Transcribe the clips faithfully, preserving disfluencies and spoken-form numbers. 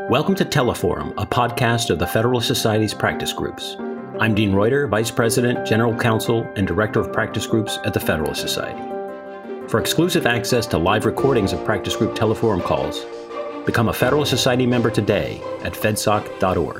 Welcome to Teleforum, a podcast of the Federalist Society's practice groups. I'm Dean Reuter, Vice President, General Counsel, and Director of Practice Groups at the Federalist Society. For exclusive access to live recordings of practice group Teleforum calls, become a Federalist Society member today at fedsoc dot org.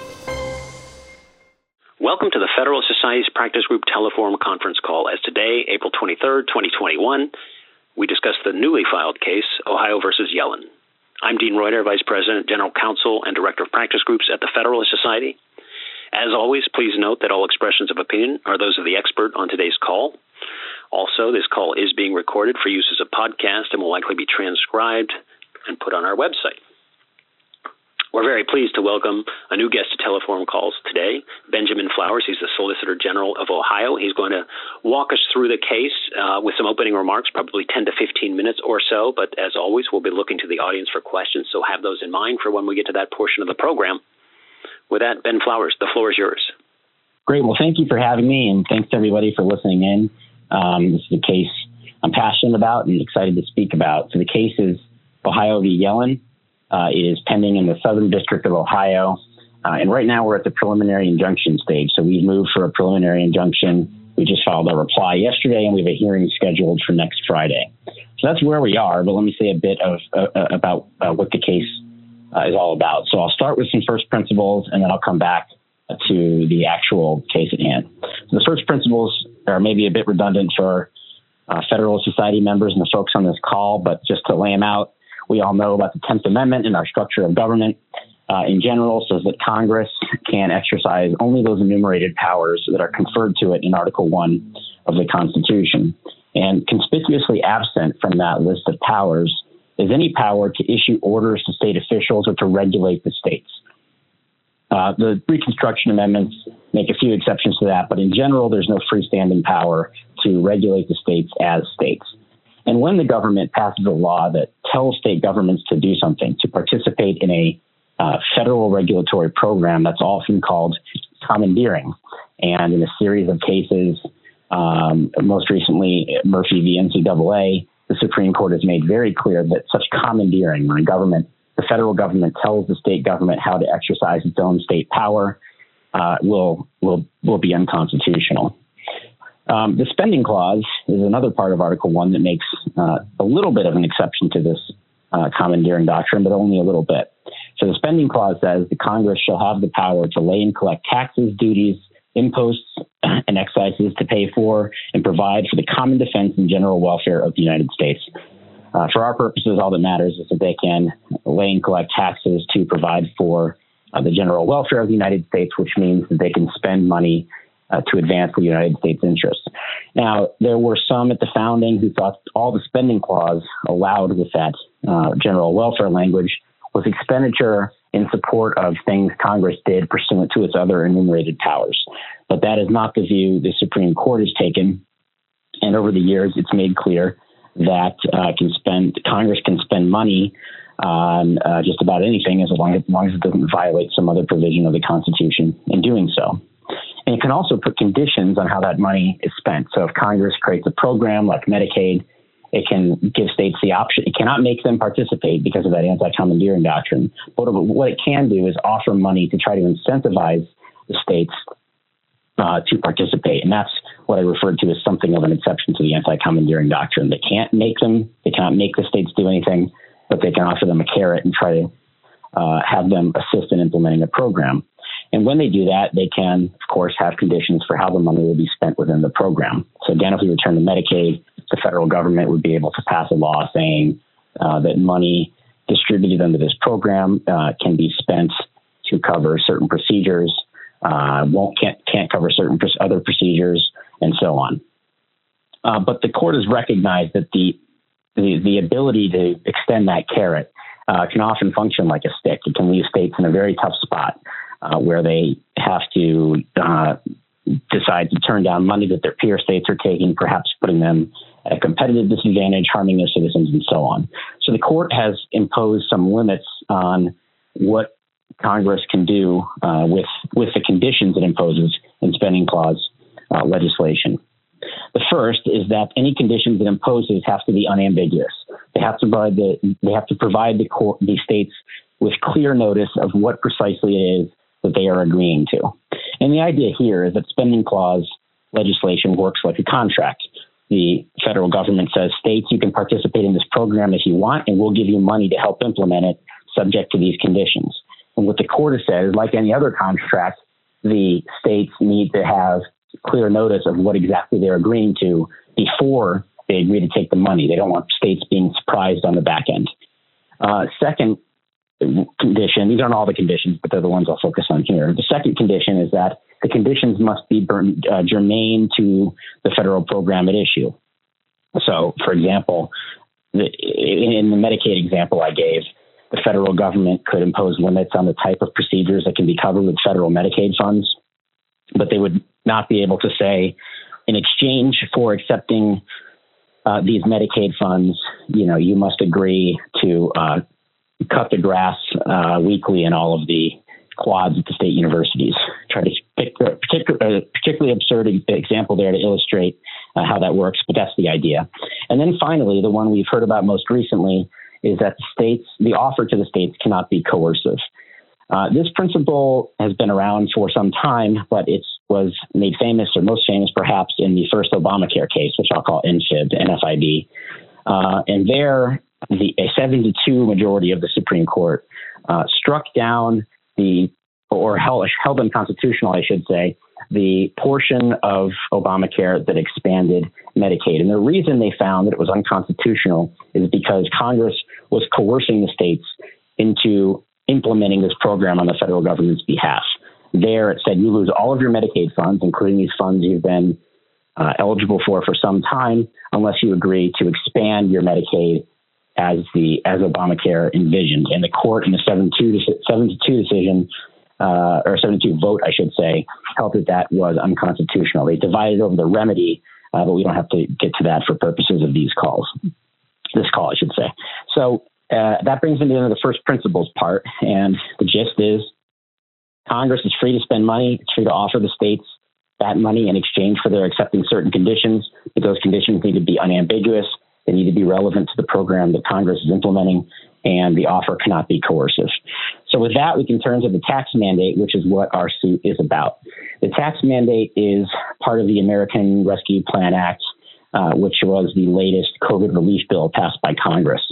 Welcome to the Federalist Society's practice group Teleforum conference call, as today, April twenty-third, twenty twenty-one, we discuss the newly filed case, Ohio versus Yellen. I'm Dean Reuter, Vice President, General Counsel, and Director of Practice Groups at the Federalist Society. As always, please note that all expressions of opinion are those of the expert on today's call. Also, this call is being recorded for use as a podcast and will likely be transcribed and put on our website. We're very pleased to welcome a new guest to Teleforum calls today, Benjamin Flowers. He's the Solicitor General of Ohio. He's going to walk us through the case uh, with some opening remarks, probably ten to fifteen minutes or so. But as always, we'll be looking to the audience for questions, so have those in mind for when we get to that portion of the program. With that, Ben Flowers, the floor is yours. Great. Well, thank you for having me, and thanks to everybody for listening in. Um, this is a case I'm passionate about and excited to speak about. So the case is Ohio v. Yellen. Uh, it is pending in the Southern District of Ohio. Uh, and right now we're at the preliminary injunction stage. So we've moved for a preliminary injunction. We just filed a reply yesterday, and we have a hearing scheduled for next Friday. So that's where we are. But let me say a bit of uh, about uh, what the case uh, is all about. So I'll start with some first principles, and then I'll come back to the actual case at hand. So the first principles are maybe a bit redundant for uh, Federalist Society members and the folks on this call, but just to lay them out, we all know about the tenth Amendment and our structure of government uh, in general says that Congress can exercise only those enumerated powers that are conferred to it in Article one of the Constitution. And conspicuously absent from that list of powers is any power to issue orders to state officials or to regulate the states. Uh, the Reconstruction Amendments make a few exceptions to that, but in general, there's no freestanding power to regulate the states as states. And when the government passes a law that tells state governments to do something, to participate in a uh, federal regulatory program, that's often called commandeering. And in a series of cases, um, most recently Murphy v. N C double A, the Supreme Court has made very clear that such commandeering, when a government, the federal government tells the state government how to exercise its own state power, uh, will will will be unconstitutional. Um, the spending clause is another part of Article one that makes uh, a little bit of an exception to this uh, commandeering doctrine, but only a little bit. So the spending clause says the Congress shall have the power to lay and collect taxes, duties, imposts, and excises to pay for and provide for the common defense and general welfare of the United States. Uh, for our purposes, all that matters is that they can lay and collect taxes to provide for uh, the general welfare of the United States, which means that they can spend money Uh, to advance the United States interests. Now, there were some at the founding who thought all the spending clause allowed with that uh, general welfare language was expenditure in support of things Congress did pursuant to its other enumerated powers. But that is not the view the Supreme Court has taken. And over the years, it's made clear that uh, can spend Congress can spend money on uh, just about anything as long as, as long as it doesn't violate some other provision of the Constitution in doing so. And it can also put conditions on how that money is spent. So if Congress creates a program like Medicaid, it can give states the option. It cannot make them participate because of that anti-commandeering doctrine. But what it can do is offer money to try to incentivize the states uh, to participate. And that's what I referred to as something of an exception to the anti-commandeering doctrine. They can't make them, they cannot make the states do anything, but they can offer them a carrot and try to uh, have them assist in implementing a program. And when they do that, they can, of course, have conditions for how the money will be spent within the program. So again, if we return to Medicaid, the federal government would be able to pass a law saying uh, that money distributed under this program uh, can be spent to cover certain procedures, uh, won't can't, can't cover certain other procedures, and so on. Uh, but the court has recognized that the the, the ability to extend that carrot uh, can often function like a stick. It can leave states in a very tough spot. Uh, where they have to uh, decide to turn down money that their peer states are taking, perhaps putting them at a competitive disadvantage, harming their citizens, and so on. So the court has imposed some limits on what Congress can do uh, with, with the conditions it imposes in spending clause uh, legislation. The first is that any conditions it imposes have to be unambiguous. They have to provide the, they have to provide the, court, the states with clear notice of what precisely it is that they are agreeing to. And the idea here is that spending clause legislation works like a contract. The federal government says, states, you can participate in this program if you want, and we'll give you money to help implement it subject to these conditions. And what the court has said is, like any other contract, the states need to have clear notice of what exactly they're agreeing to before they agree to take the money. They don't want states being surprised on the back end. Uh, second condition, these aren't all the conditions, but they're the ones I'll focus on here. The second condition is that the conditions must be uh, germane to the federal program at issue. So, for example, the, in the Medicaid example I gave, the federal government could impose limits on the type of procedures that can be covered with federal Medicaid funds, but they would not be able to say, in exchange for accepting uh, these Medicaid funds, you know, you must agree to uh, cut the grass uh, weekly in all of the quads at the state universities. Try to pick a particular, particularly absurd example there to illustrate uh, how that works, but that's the idea. And then finally, the one we've heard about most recently is that the states, the offer to the states cannot be coercive. Uh, this principle has been around for some time, but it was made famous, or most famous perhaps, in the first Obamacare case, which I'll call N F I B, N F I B. Uh, and there, the, a seven to two majority of the Supreme Court uh, struck down the, or held, held unconstitutional, I should say, the portion of Obamacare that expanded Medicaid. And the reason they found that it was unconstitutional is because Congress was coercing the states into implementing this program on the federal government's behalf. There, it said you lose all of your Medicaid funds, including these funds you've been uh, eligible for for some time, unless you agree to expand your Medicaid as the as Obamacare envisioned. And the court in the seven to two decision, uh, or seven to two vote, I should say, held that that was unconstitutional. They divided over the remedy, uh, but we don't have to get to that for purposes of these calls. This call, I should say. So uh, that brings me to the first principles part, and the gist is Congress is free to spend money. It's free to offer the states that money in exchange for their accepting certain conditions, but those conditions need to be unambiguous. They need to be relevant to the program that Congress is implementing, and the offer cannot be coercive. So with that, we can turn to the tax mandate, which is what our suit is about. The tax mandate is part of the American Rescue Plan Act, uh, which was the latest COVID relief bill passed by Congress.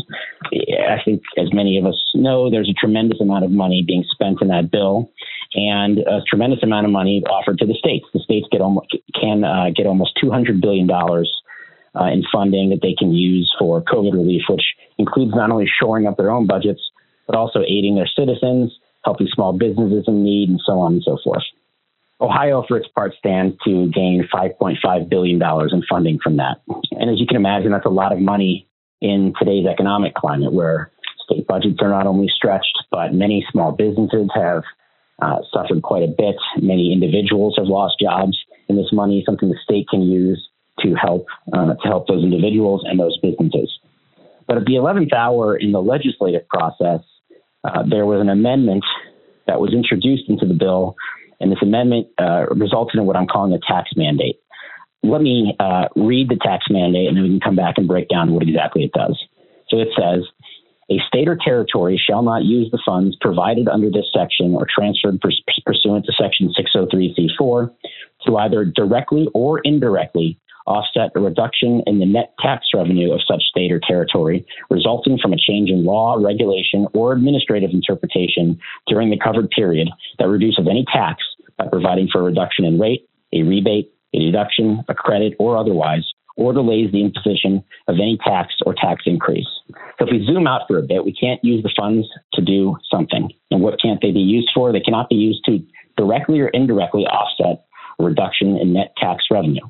I think, as many of us know, there's a tremendous amount of money being spent in that bill, and a tremendous amount of money offered to the states. The states get almost, can uh, get almost two hundred billion dollars Uh, in funding that they can use for COVID relief, which includes not only shoring up their own budgets, but also aiding their citizens, helping small businesses in need, and so on and so forth. Ohio, for its part, stands to gain five point five billion dollars in funding from that. And as you can imagine, that's a lot of money in today's economic climate, where state budgets are not only stretched, but many small businesses have uh, suffered quite a bit. Many individuals have lost jobs, and this money is something the state can use to help uh, to help those individuals and those businesses. But at the eleventh hour in the legislative process, uh, there was an amendment that was introduced into the bill, and this amendment uh, resulted in what I'm calling a tax mandate. Let me uh, read the tax mandate, and then we can come back and break down what exactly it does. So it says, a state or territory shall not use the funds provided under this section or transferred pers- pursuant to Section six oh three C four to either directly or indirectly offset a reduction in the net tax revenue of such state or territory resulting from a change in law, regulation, or administrative interpretation during the covered period that reduces any tax by providing for a reduction in rate, a rebate, a deduction, a credit, or otherwise, or delays the imposition of any tax or tax increase. So if we zoom out for a bit, we can't use the funds to do something. And what can't they be used for? They cannot be used to directly or indirectly offset a reduction in net tax revenue.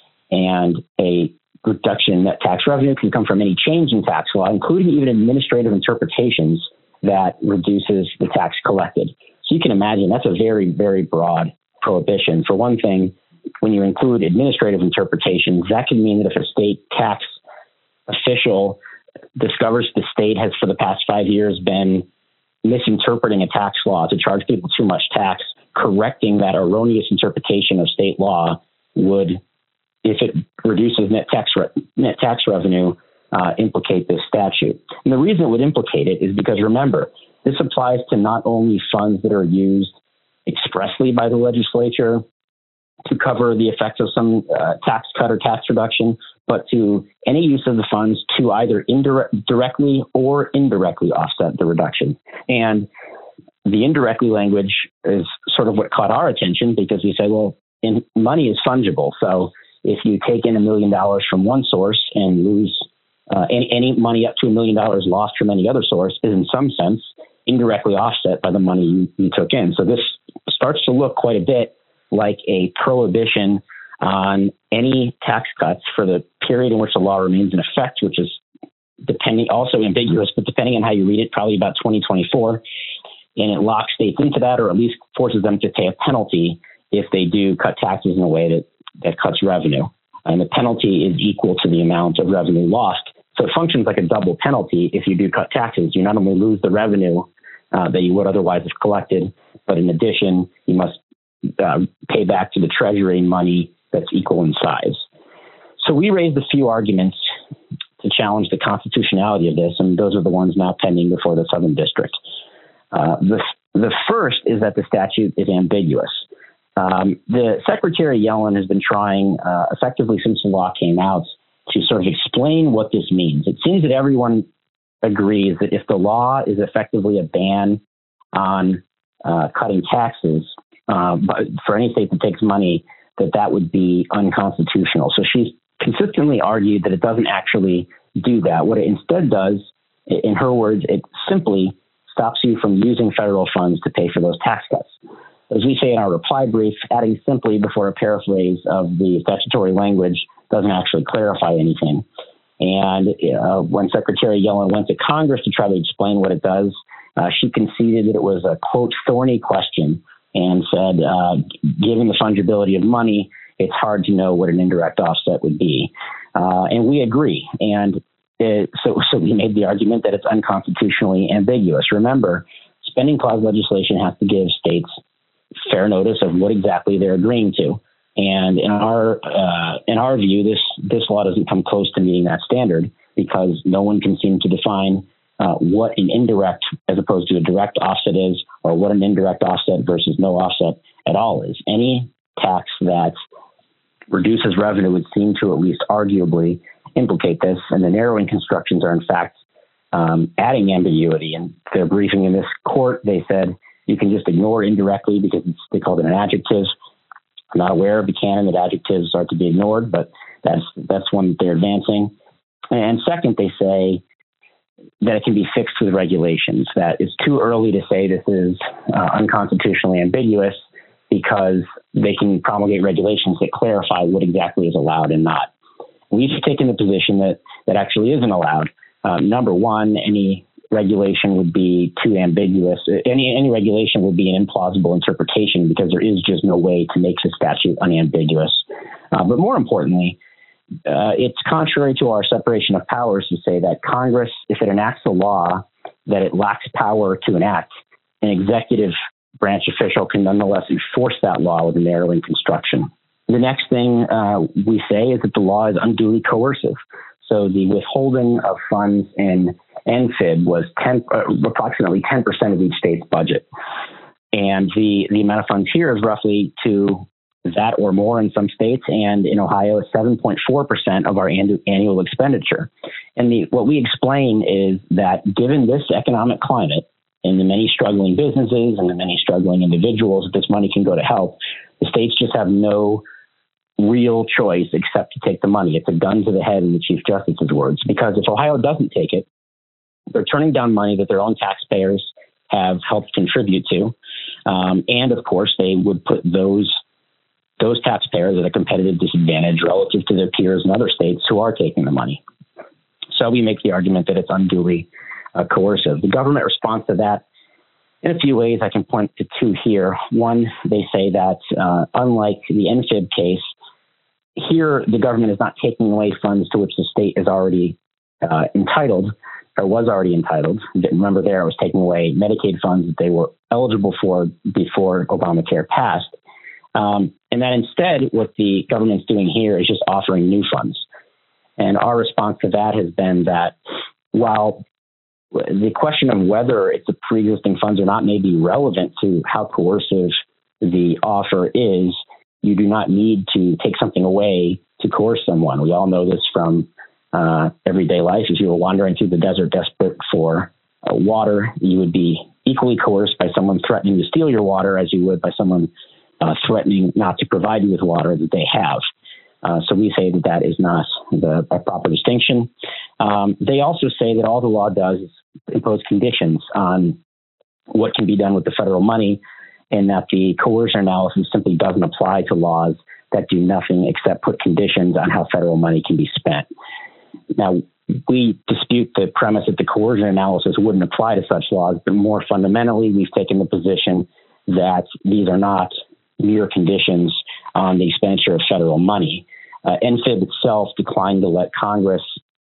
And a reduction in net tax revenue can come from any change in tax law, including even administrative interpretations that reduces the tax collected. So you can imagine that's a very, very broad prohibition. For one thing, when you include administrative interpretations, that can mean that if a state tax official discovers the state has for the past five years been misinterpreting a tax law to charge people too much tax, correcting that erroneous interpretation of state law would, if it reduces net tax re- net tax revenue, uh, implicate this statute. And the reason it would implicate it is because, remember, this applies to not only funds that are used expressly by the legislature to cover the effects of some uh, tax cut or tax reduction, but to any use of the funds to either indirect, directly or indirectly offset the reduction. And the indirectly language is sort of what caught our attention, because we say, well, in, money is fungible. So if you take in a million dollars from one source and lose uh, any, any money up to a million dollars lost from any other source is in some sense indirectly offset by the money you, you took in. So this starts to look quite a bit like a prohibition on any tax cuts for the period in which the law remains in effect, which is depending also ambiguous, but depending on how you read it, probably about twenty twenty-four. And it locks states into that, or at least forces them to pay a penalty if they do cut taxes in a way that, that cuts revenue. And the penalty is equal to the amount of revenue lost. So it functions like a double penalty. If you do cut taxes, you not only lose the revenue uh, that you would otherwise have collected, but in addition, you must uh, pay back to the Treasury money that's equal in size. So we raised a few arguments to challenge the constitutionality of this, and those are the ones now pending before the Southern District. Uh, the, the first is that the statute is ambiguous. Um, the Secretary Yellen has been trying uh, effectively since the law came out to sort of explain what this means. It seems that everyone agrees that if the law is effectively a ban on uh, cutting taxes, uh, but for any state that takes money, that that would be unconstitutional. So she's consistently argued that it doesn't actually do that. What it instead does, in her words, it simply stops you from using federal funds to pay for those tax cuts. As we say in our reply brief, adding simply before a paraphrase of the statutory language doesn't actually clarify anything. And uh, when Secretary Yellen went to Congress to try to explain what it does, uh, she conceded that it was a, quote, thorny question, and said, uh, given the fungibility of money, it's hard to know what an indirect offset would be. Uh, and we agree. And it, so, so we made the argument that it's unconstitutionally ambiguous. Remember, spending clause legislation has to give states fair notice of what exactly they're agreeing to. And in our uh, in our view, this this law doesn't come close to meeting that standard, because no one can seem to define uh, what an indirect as opposed to a direct offset is, or what an indirect offset versus no offset at all is. Any tax that reduces revenue would seem to at least arguably implicate this, and the narrowing constructions are in fact um, adding ambiguity. In their briefing in this court, they said you can just ignore indirectly because it's, they called it an adjective. I'm not aware of the canon that adjectives are to be ignored, but that's that's one that they're advancing. And second, they say that it can be fixed with regulations, that it's too early to say this is uh, unconstitutionally ambiguous, because they can promulgate regulations that clarify what exactly is allowed and not. We've taken the position that that actually isn't allowed. Uh, number one, any regulation would be too ambiguous. Any any regulation would be an implausible interpretation, because there is just no way to make the statute unambiguous. Uh, but more importantly, uh, it's contrary to our separation of powers to say that Congress, if it enacts a law that it lacks power to enact, an executive branch official can nonetheless enforce that law with a narrowing construction. The next thing uh, we say is that the law is unduly coercive. So the withholding of funds in N F I B was ten, uh, approximately ten percent of each state's budget. And the, the amount of funds here is roughly to that or more in some states, and in Ohio, seven point four percent of our annu- annual expenditure. And the, what we explain is that given this economic climate and the many struggling businesses and the many struggling individuals that this money can go to help, the states just have no real choice except to take the money. It's a gun to the head, in the Chief Justice's words, because if Ohio doesn't take it, they're turning down money that their own taxpayers have helped contribute to. Um, and of course, they would put those those taxpayers at a competitive disadvantage relative to their peers in other states who are taking the money. So we make the argument that it's unduly uh, coercive. The government responds to that in a few ways. I can point to two here. One, they say that uh, unlike the N F I B case, here the government is not taking away funds to which the state is already uh, entitled, or was already entitled. Remember there, it was taking away Medicaid funds that they were eligible for before Obamacare passed. Um, and that instead, what the government's doing here is just offering new funds. And our response to that has been that while the question of whether it's a pre-existing funds or not may be relevant to how coercive the offer is. You do not need to take something away to coerce someone. We all know this from uh, everyday life. If you were wandering through the desert desperate for uh, water, you would be equally coerced by someone threatening to steal your water as you would by someone uh, threatening not to provide you with water that they have. Uh, so we say that that is not the a proper distinction. Um, they also say that all the law does is impose conditions on what can be done with the federal money, and that the coercion analysis simply doesn't apply to laws that do nothing except put conditions on how federal money can be spent. Now, we dispute the premise that the coercion analysis wouldn't apply to such laws, but more fundamentally, we've taken the position that these are not mere conditions on the expenditure of federal money. Uh, N F I B itself declined to let Congress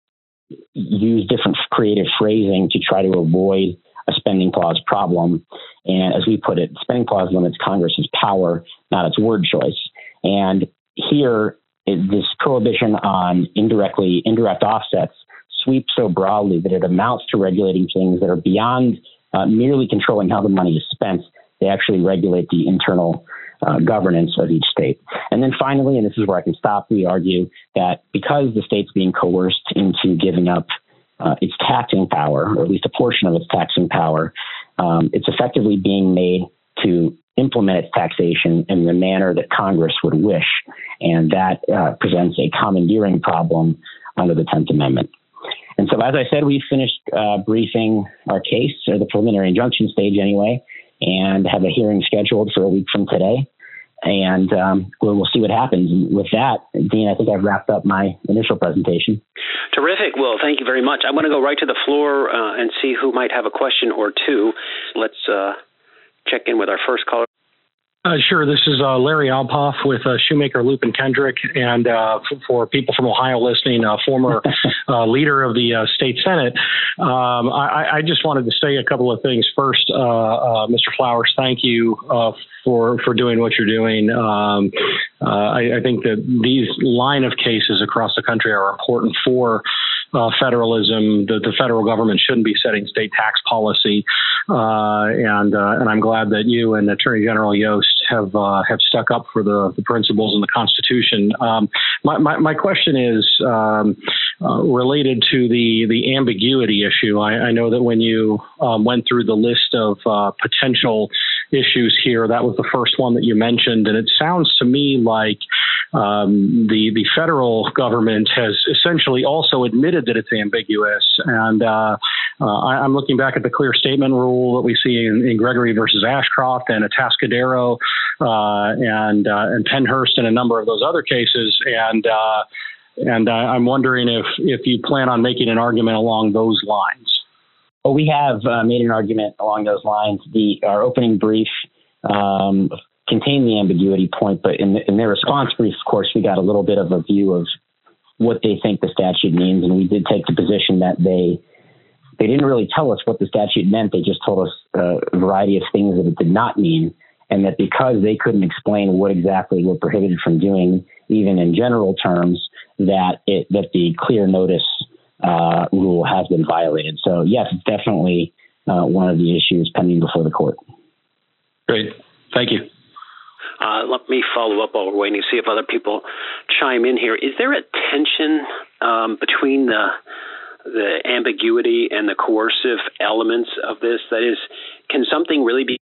use different creative phrasing to try to avoid a spending clause problem. And as we put it, spending clause limits Congress's power, not its word choice. And here, it, this prohibition on indirectly indirect offsets sweeps so broadly that it amounts to regulating things that are beyond uh, merely controlling how the money is spent. They actually regulate the internal uh, governance of each state. And then finally, and this is where I can stop, we argue that because the state's being coerced into giving up uh, its taxing power, or at least a portion of its taxing power, um, it's effectively being made to implement its taxation in the manner that Congress would wish. And that uh, presents a commandeering problem under the tenth Amendment. And so, as I said, we finished uh, briefing our case, or the preliminary injunction stage anyway, and have a hearing scheduled for a week from today. And um, we'll, we'll see what happens. And with that, Dean, I think I've wrapped up my initial presentation. Terrific. Well, thank you very much. I'm going to go right to the floor uh, and see who might have a question or two. Let's uh, check in with our first caller. Uh, sure. This is uh, Larry Alpoff with uh, Shoemaker, Loop, and Kendrick. And uh, f- for people from Ohio listening, uh, former uh, leader of the uh, state Senate, um, I-, I just wanted to say a couple of things. First, uh, uh, Mister Flowers, thank you uh, for for doing what you're doing. Um, uh, I-, I think that these line of cases across the country are important for Uh, federalism. The, the federal government shouldn't be setting state tax policy, uh, and uh, and I'm glad that you and Attorney General Yost have uh, have stuck up for the, the principles in the Constitution. Um, my, my my question is um, uh, related to the the ambiguity issue. I, I know that when you um, went through the list of uh, potential issues here, that was the first one that you mentioned, and it sounds to me like um, the the federal government has essentially also admitted that it's ambiguous. And uh, uh, I, I'm looking back at the clear statement rule that we see in, in Gregory versus Ashcroft and Atascadero uh, and uh, and Pennhurst and a number of those other cases, and uh, and uh, I'm wondering if if you plan on making an argument along those lines. Well, we have uh, made an argument along those lines. The our opening brief um, contained the ambiguity point, but in, the, in their response brief, of course, we got a little bit of a view of what they think the statute means, and we did take the position that they they didn't really tell us what the statute meant. They just told us uh, a variety of things that it did not mean, and that because they couldn't explain what exactly we're prohibited from doing, even in general terms, that it that the clear notice Uh, rule has been violated. So yes, it's definitely uh, one of the issues pending before the court. Great. Thank you. Uh, let me follow up while we're waiting to see if other people chime in here. Is there a tension um, between the the ambiguity and the coercive elements of this? That is, can something really be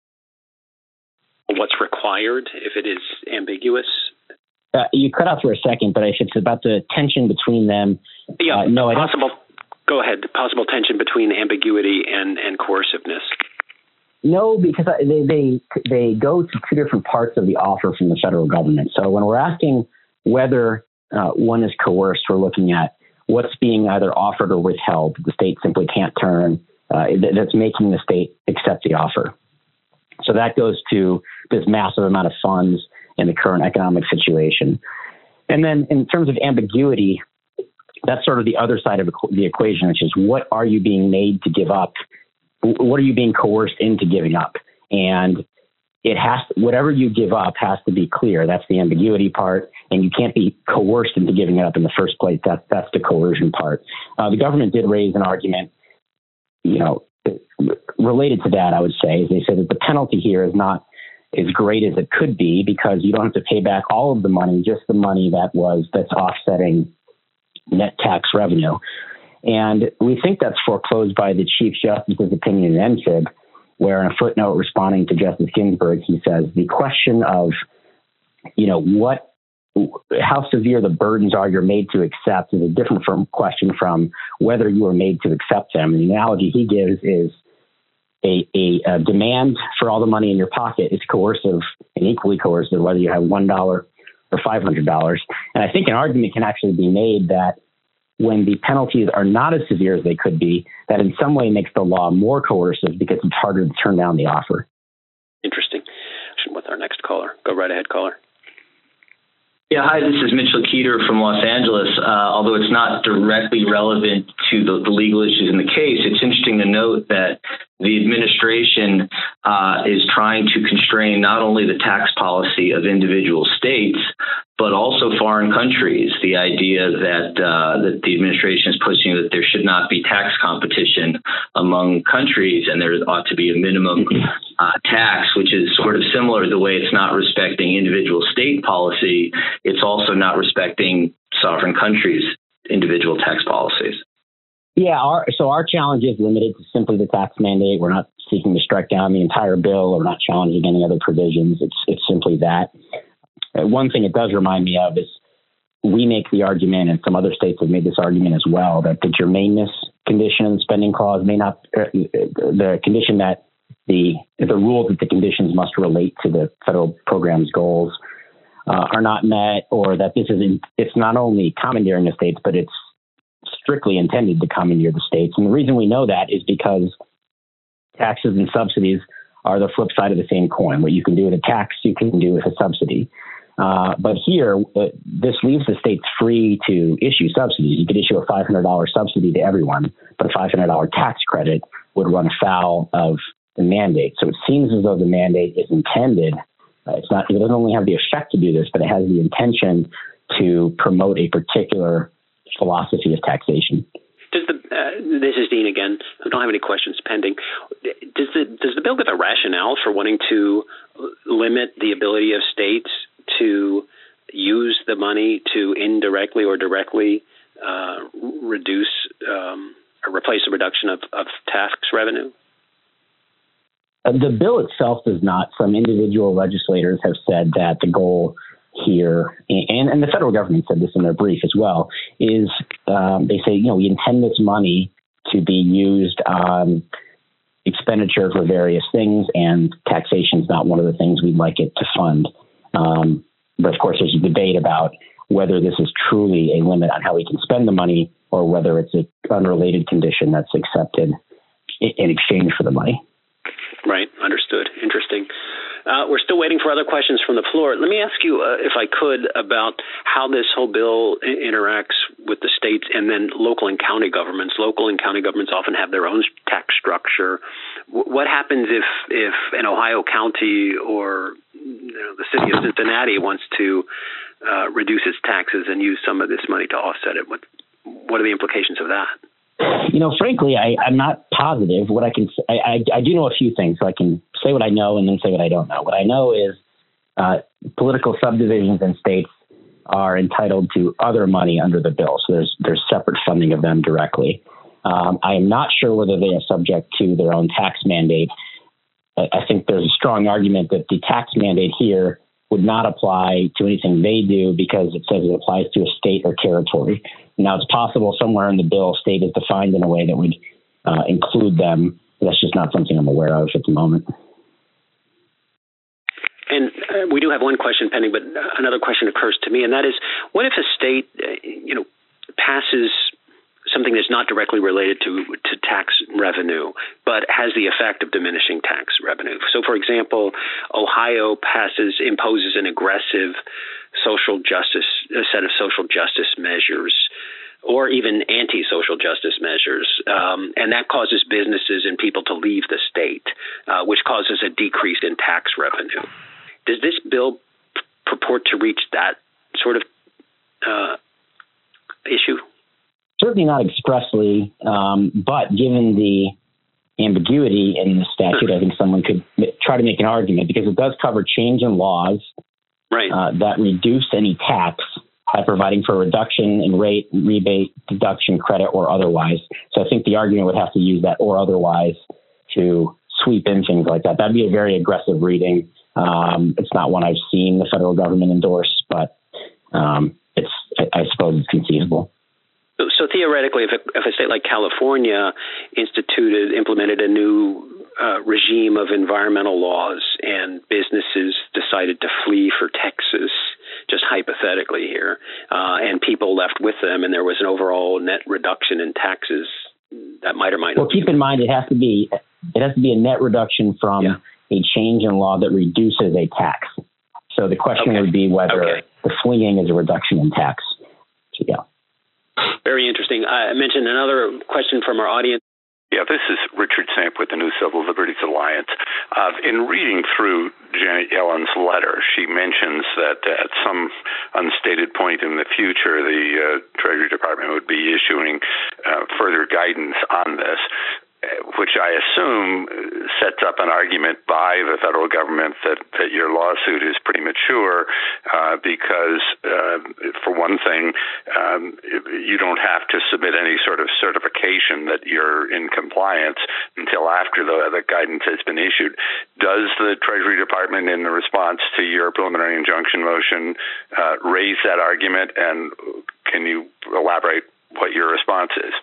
what's required if it is ambiguous? Uh, you cut out for a second, but if it's about the tension between them, yeah, uh, no, I don't. Possible. Go ahead. Possible tension between ambiguity and, and coerciveness. No, because they, they they go to two different parts of the offer from the federal government. So when we're asking whether uh, one is coerced, we're looking at what's being either offered or withheld. The state simply can't turn. Uh, that's making the state accept the offer. So that goes to this massive amount of funds in the current economic situation. And then in terms of ambiguity, that's sort of the other side of the equation, which is what are you being made to give up? What are you being coerced into giving up? And it has to, whatever you give up has to be clear. That's the ambiguity part. And you can't be coerced into giving it up in the first place. That's, that's the coercion part. Uh, the government did raise an argument you know, related to that, I would say, is they say that the penalty here is not as great as it could be because you don't have to pay back all of the money, just the money that was that's offsetting net tax revenue. And we think that's foreclosed by the Chief Justice's opinion in N F I B, where in a footnote responding to Justice Ginsburg, he says the question of, you know, what, how severe the burdens are you're made to accept is a different from question from whether you are made to accept them. And the analogy he gives is a, a, a demand for all the money in your pocket is coercive and equally coercive, whether you have one dollar or five hundred dollars. And I think an argument can actually be made that when the penalties are not as severe as they could be, that in some way makes the law more coercive because it's harder to turn down the offer. Interesting. With our next caller. Go right ahead, caller. Yeah, hi, this is Mitchell Keeter from Los Angeles. Uh, although it's not directly relevant to the, the legal issues in the case, it's interesting to note that the administration uh, is trying to constrain not only the tax policy of individual states, but also foreign countries. The idea that uh, that the administration is pushing that there should not be tax competition among countries and there ought to be a minimum uh, tax, which is sort of similar to the way it's not respecting individual state policy. It's also not respecting sovereign countries' individual tax policies. Yeah, our, so our challenge is limited to simply the tax mandate. We're not seeking to strike down the entire bill. We're not challenging any other provisions. It's it's simply that. Uh, one thing it does remind me of is we make the argument, and some other states have made this argument as well, that the germaneness condition in the spending clause may not, uh, the condition that the the rule that the conditions must relate to the federal program's goals uh, are not met, or that this is in, it's not only commandeering the states, but it's strictly intended to commandeer the states. And the reason we know that is because taxes and subsidies are the flip side of the same coin. What you can do with a tax, you can do with a subsidy. Uh, but here, uh, this leaves the states free to issue subsidies. You could issue a five hundred dollars subsidy to everyone, but a five hundred dollars tax credit would run afoul of the mandate. So it seems as though the mandate is intended. Uh, it's not. It doesn't only have the effect to do this, but it has the intention to promote a particular philosophy of taxation. Does the uh, this is Dean again. I don't have any questions pending. Does the does the bill give a rationale for wanting to limit the ability of states to use the money to indirectly or directly uh, reduce um, or replace the reduction of, of tax revenue? Uh, the bill itself does not. Some individual legislators have said that the goal here, and, and the federal government said this in their brief as well, is um, they say, you know, we intend this money to be used on expenditure for various things, and taxation is not one of the things we'd like it to fund. Um, but of course, there's a debate about whether this is truly a limit on how we can spend the money or whether it's an unrelated condition that's accepted in, in exchange for the money. Right. Understood. Interesting. Uh, we're still waiting for other questions from the floor. Let me ask you, uh, if I could, about how this whole bill I- interacts with the states and then local and county governments. Local and county governments often have their own tax structure. W- what happens if, if an Ohio county or you know, the city of Cincinnati wants to uh, reduce its taxes and use some of this money to offset it? What, what are the implications of that? You know, frankly, I, I'm not positive. What I can, I, I, I do know a few things, so I can say what I know and then say what I don't know. What I know is uh, political subdivisions in states are entitled to other money under the bill, so there's there's separate funding of them directly. Um, I am not sure whether they are subject to their own tax mandate. I, I think there's a strong argument that the tax mandate here would not apply to anything they do because it says it applies to a state or territory. Now, it's possible somewhere in the bill, state is defined in a way that would uh, include them. That's just not something I'm aware of at the moment. And uh, we do have one question pending, but another question occurs to me, and that is, what if a state, uh, you know, passes something that's not directly related to, to tax revenue, but has the effect of diminishing tax revenue? So, for example, Ohio passes, imposes an aggressive social justice, a set of social justice measures, or even anti-social justice measures, um, and that causes businesses and people to leave the state, uh, which causes a decrease in tax revenue. Does this bill p- purport to reach that sort of uh, issue? Certainly not expressly, um, but given the ambiguity in the statute, I think someone could try to make an argument because it does cover change in laws right. uh, that reduce any tax by providing for a reduction in rate, rebate, deduction, credit, or otherwise. So I think the argument would have to use that or otherwise to sweep in things like that. That'd be a very aggressive reading. Um, it's not one I've seen the federal government endorse, but um, it's, I, I suppose it's conceivable. So, so theoretically, if a, if a state like California instituted, implemented a new uh, regime of environmental laws and businesses decided to flee for Texas, just hypothetically here, uh, and people left with them, and there was an overall net reduction in taxes, that might or might not. Well, keep in mind it has to be it has to be a net reduction from yeah. a change in law that reduces a tax. So the question okay. would be whether okay. the fleeing is a reduction in tax. So, yeah. Very interesting. I mentioned another question from our audience. Yeah, this is Richard Samp with the New Civil Liberties Alliance. Uh, in reading through Janet Yellen's letter, she mentions that at some unstated point in the future, the uh, Treasury Department would be issuing uh, further guidance on this, which I assume sets up an argument by the federal government that, that your lawsuit is premature uh, because, uh, for one thing, um, you don't have to submit any sort of certification that you're in compliance until after the, the guidance has been issued. Does the Treasury Department, in the response to your preliminary injunction motion, uh, raise that argument, and can you elaborate what your response is?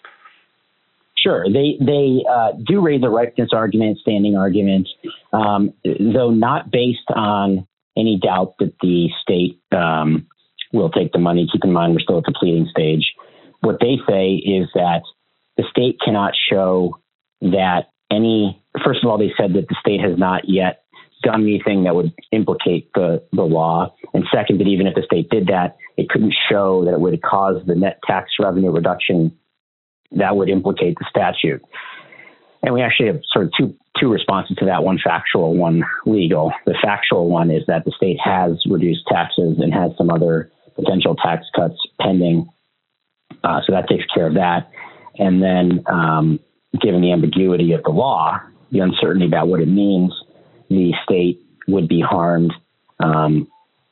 Sure. They they uh, do raise a ripeness argument, standing argument, um, though not based on any doubt that the state um, will take the money. Keep in mind, we're still at the pleading stage. What they say is that the state cannot show that any, first of all, they said that the state has not yet done anything that would implicate the, the law. And second, that even if the state did that, it couldn't show that it would cause the net tax revenue reduction that would implicate the statute. And we actually have sort of two two responses to that, one factual, one legal. The factual one is that the state has reduced taxes and has some other potential tax cuts pending. Uh, so that takes care of that. And then um, given the ambiguity of the law, the uncertainty about what it means, the state would be harmed um,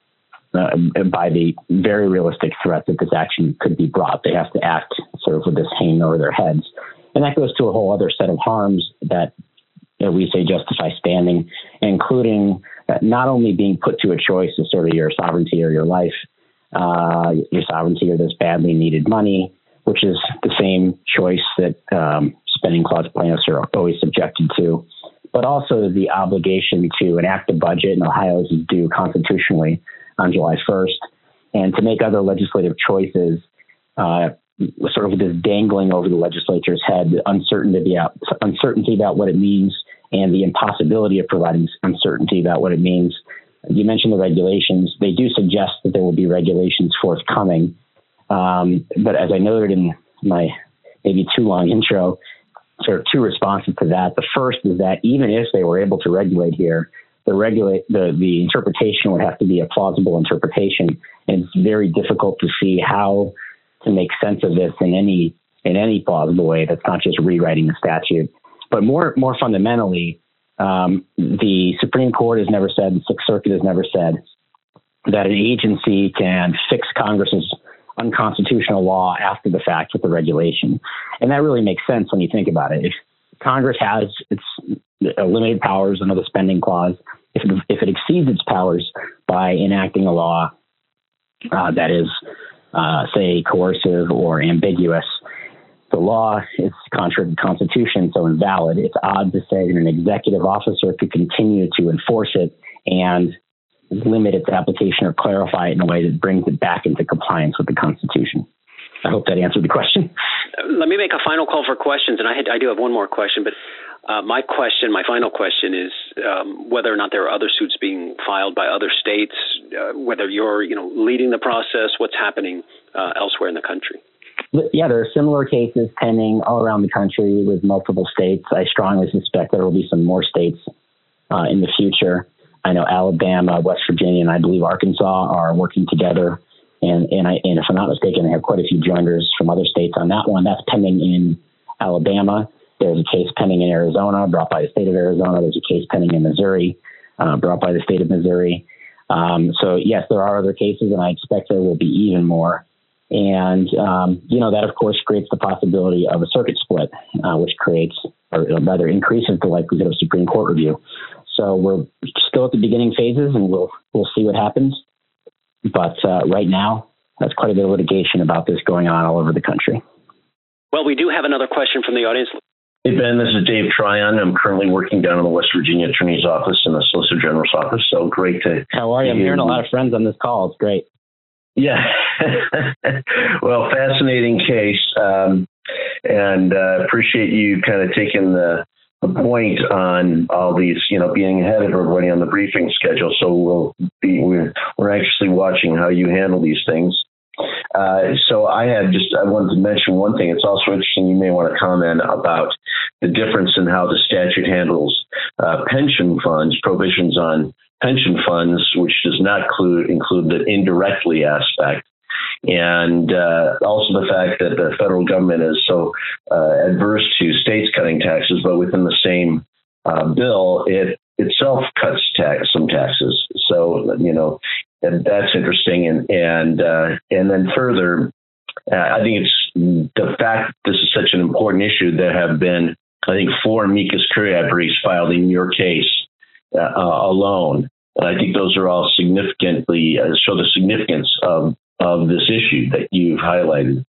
Uh, by the very realistic threat that this action could be brought. They have to act sort of with this hanging over their heads. And that goes to a whole other set of harms that, that we say justify standing, including not only being put to a choice of sort of your sovereignty or your life, uh, your sovereignty or this badly needed money, which is the same choice that um, spending clause plaintiffs are always subjected to, but also the obligation to enact a budget, and Ohio is due constitutionally on July first, and to make other legislative choices, uh, sort of with this dangling over the legislature's head, the uncertainty about, uncertainty about what it means, and the impossibility of providing uncertainty about what it means. You mentioned the regulations. They do suggest that there will be regulations forthcoming. Um, but as I noted in my maybe too long intro, sort of two responses to that. The first is that even if they were able to regulate here, the regulate the, the interpretation would have to be a plausible interpretation. And it's very difficult to see how to make sense of this in any in any plausible way that's not just rewriting the statute. But more more fundamentally, um, the Supreme Court has never said, the Sixth Circuit has never said that an agency can fix Congress's unconstitutional law after the fact with the regulation. And that really makes sense when you think about it. If Congress has its limited powers under the spending clause, if it, if it exceeds its powers by enacting a law uh, that is, uh, say, coercive or ambiguous, the law is contrary to the Constitution, so invalid. It's odd to say that an executive officer could continue to enforce it and limit its application or clarify it in a way that brings it back into compliance with the Constitution. I hope that answered the question. Let me make a final call for questions, and I, had, I do have one more question, but uh, my question, my final question is um, whether or not there are other suits being filed by other states, uh, whether you're, you know, leading the process, what's happening uh, elsewhere in the country. Yeah, there are similar cases pending all around the country with multiple states. I strongly suspect there will be some more states uh, in the future. I know Alabama, West Virginia, and I believe Arkansas are working together. And and, I, and if I'm not mistaken, I have quite a few joiners from other states on that one. That's pending in Alabama. There's a case pending in Arizona brought by the state of Arizona. There's a case pending in Missouri uh, brought by the state of Missouri. Um, so, yes, there are other cases, and I expect there will be even more. And, um, you know, that, of course, creates the possibility of a circuit split, uh, which creates, or rather increases the likelihood of Supreme Court review. So we're still at the beginning phases, and we'll we'll see what happens. But uh, right now, that's quite a bit of litigation about this going on all over the country. Well, we do have another question from the audience. Hey, Ben, this is Dave Tryon. I'm currently working down in the West Virginia Attorney's Office in the Solicitor General's office. So great to... How are you? I'm hearing a lot of friends on this call. It's great. Yeah. Well, fascinating case. Um, and uh, appreciate you kind of taking the, the point on all these, you know, being ahead of everybody on the briefing schedule. So we'll be, we're, we're anxiously watching how you handle these things. Uh, so I had just, I wanted to mention one thing. It's also interesting. You may want to comment about the difference in how the statute handles uh, pension funds, provisions on pension funds, which does not include, include the indirectly aspect. And uh, also the fact that the federal government is so uh, adverse to states cutting taxes, but within the same uh, bill, it itself cuts tax, some taxes. So, you know, and that's interesting. And and uh, and then further, uh, I think it's the fact that this is such an important issue. There have been, I think, four amicus curiae briefs filed in your case uh, uh, alone. And I think those are all significantly uh, show the significance of of this issue that you've highlighted.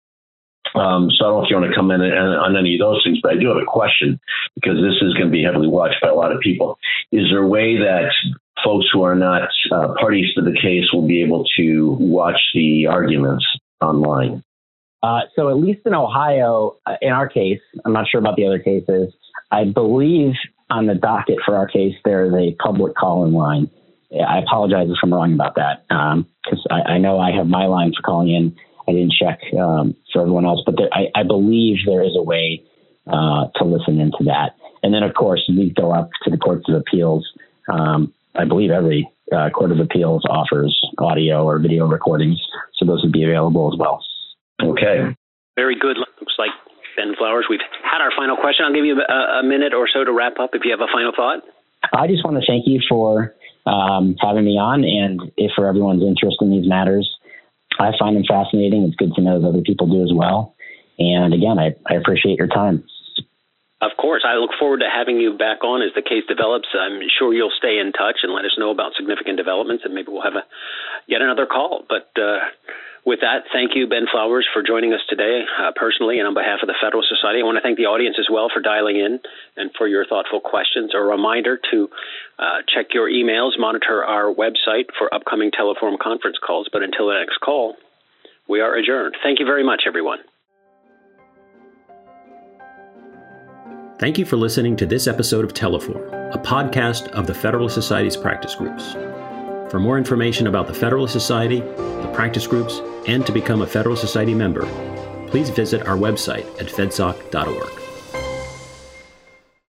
Um, so I don't know if you want to comment on, on any of those things, but I do have a question because this is going to be heavily watched by a lot of people. Is there a way that folks who are not uh, parties to the case will be able to watch the arguments online? Uh, so at least in Ohio, uh, in our case, I'm not sure about the other cases, I believe on the docket for our case, there's a public call-in line. I apologize if I'm wrong about that, because um, I, I know I have my line for calling in. I didn't check um, for everyone else, but there, I, I believe there is a way uh, to listen into that. And then, of course, we go up to the courts of appeals. Um, I believe every uh, court of appeals offers audio or video recordings, so those would be available as well. Okay. Very good. Looks like Ben Flowers. We've had our final question. I'll give you a, a minute or so to wrap up if you have a final thought. I just want to thank you for um, having me on, and if for everyone's interest in these matters, I find them fascinating. It's good to know that other people do as well. And again, I, I appreciate your time. Of course. I look forward to having you back on as the case develops. I'm sure you'll stay in touch and let us know about significant developments, and maybe we'll have a yet another call. But uh, with that, thank you, Ben Flowers, for joining us today uh, personally and on behalf of the Federalist Society. I want to thank the audience as well for dialing in and for your thoughtful questions. A reminder to uh, check your emails, monitor our website for upcoming Teleforum conference calls. But until the next call, we are adjourned. Thank you very much, everyone. Thank you for listening to this episode of Teleforum, a podcast of the Federalist Society's practice groups. For more information about the Federalist Society, the practice groups, and to become a Federalist Society member, please visit our website at fedsoc dot org.